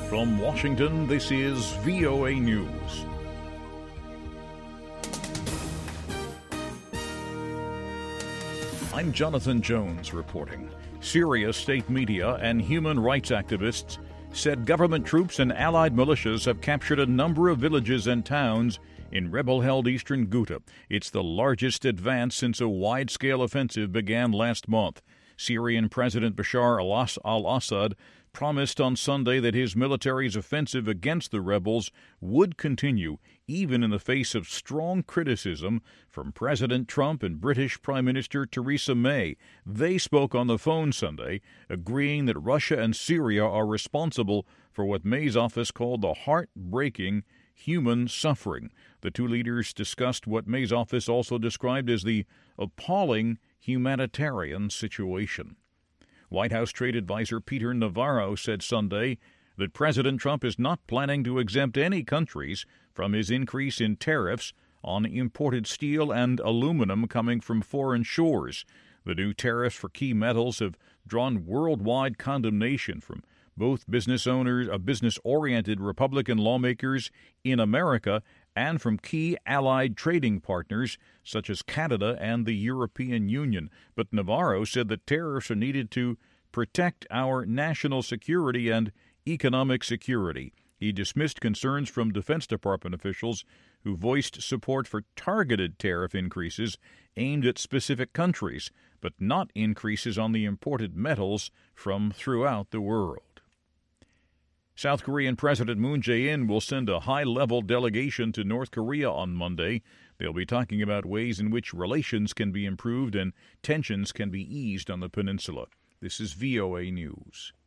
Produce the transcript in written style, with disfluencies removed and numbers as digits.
From Washington, this is VOA News. I'm Jonathan Jones reporting. Syria state media and human rights activists said government troops and allied militias have captured a number of villages and towns in rebel-held eastern Ghouta. It's the largest advance since a wide-scale offensive began last month. Syrian President Bashar al-Assad promised on Sunday that his military's offensive against the rebels would continue, even in the face of strong criticism from President Trump and British Prime Minister Theresa May. They spoke on the phone Sunday, agreeing that Russia and Syria are responsible for what May's office called the heartbreaking human suffering. The two leaders discussed what May's office also described as the appalling humanitarian situation. White House trade advisor Peter Navarro said Sunday that President Trump is not planning to exempt any countries from his increase in tariffs on imported steel and aluminum coming from foreign shores. The new tariffs for key metals have drawn worldwide condemnation from both business-oriented Republican lawmakers in America and from key allied trading partners such as Canada and the European Union. But Navarro said that tariffs are needed to protect our national security and economic security. He dismissed concerns from Defense Department officials who voiced support for targeted tariff increases aimed at specific countries, but not increases on the imported metals from throughout the world. South Korean President Moon Jae-in will send a high-level delegation to North Korea on Monday. They'll be talking about ways in which relations can be improved and tensions can be eased on the peninsula. This is VOA News.